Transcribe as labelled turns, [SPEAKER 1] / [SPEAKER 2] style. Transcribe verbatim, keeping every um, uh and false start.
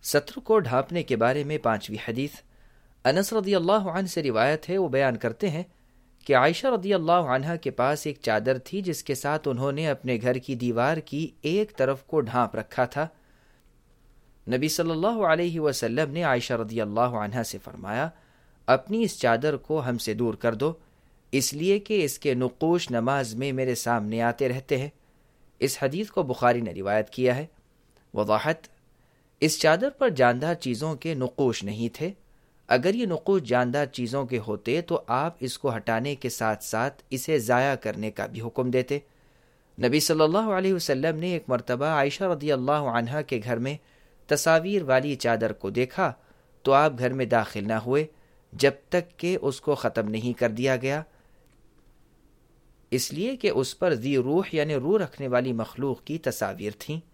[SPEAKER 1] सत्र को ढांपने के बारे में पांचवी हदीस अनस रदियल्लाहु अन्हु से रिवायत है। वो बयान करते हैं कि आयशा रदियल्लाहु अन्हा के पास एक चादर थी जिसके साथ उन्होंने अपने घर की दीवार की एक तरफ को ढांप रखा था। नबी सल्लल्लाहु अलैहि वसल्लम ने आयशा रदियल्लाहु अन्हा से फरमाया, अपनी इस चादर को हमसे दूर कर दो, इसलिए कि इसके नुकूश नमाज में मेरे सामने आते रहते हैं। इस हदीस को बुखारी ने रिवायत किया है। वज़ाहत, इस चादर पर जानदार चीज़ों के नुकूश नहीं थे। अगर ये नुकूश जानदार चीज़ों के होते तो आप इसको हटाने के साथ साथ इसे ज़ाया करने का भी हुक्म देते। नबी सल्लल्लाहु अलैहि वसल्लम ने एक मरतबा आयशा रदियल्लाहु अन्हा के घर में तस्वीर वाली चादर को देखा तो आप घर में दाखिल ना हुए जब तक कि उसको ख़त्म नहीं कर दिया गया, इसलिए कि उस पर ज़ी रूह यानी रूह रखने वाली मखलूक की तस्वीर थीं।